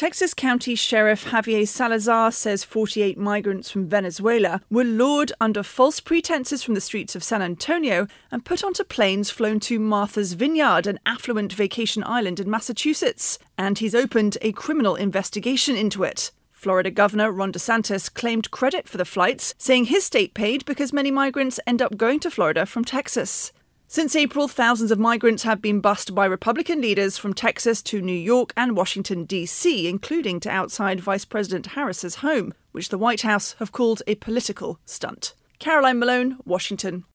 Texas County Sheriff Javier Salazar says 48 migrants from Venezuela were lured under false pretenses from the streets of San Antonio and put onto planes flown to Martha's Vineyard, an affluent vacation island in Massachusetts. And he's opened a criminal investigation into it. Florida Governor Ron DeSantis claimed credit for the flights, saying his state paid because many migrants end up going to Florida from Texas. Since April, thousands of migrants have been bused by Republican leaders from Texas to New York and Washington, D.C., including to outside Vice President Harris's home, which the White House have called a political stunt. Caroline Malone, Washington.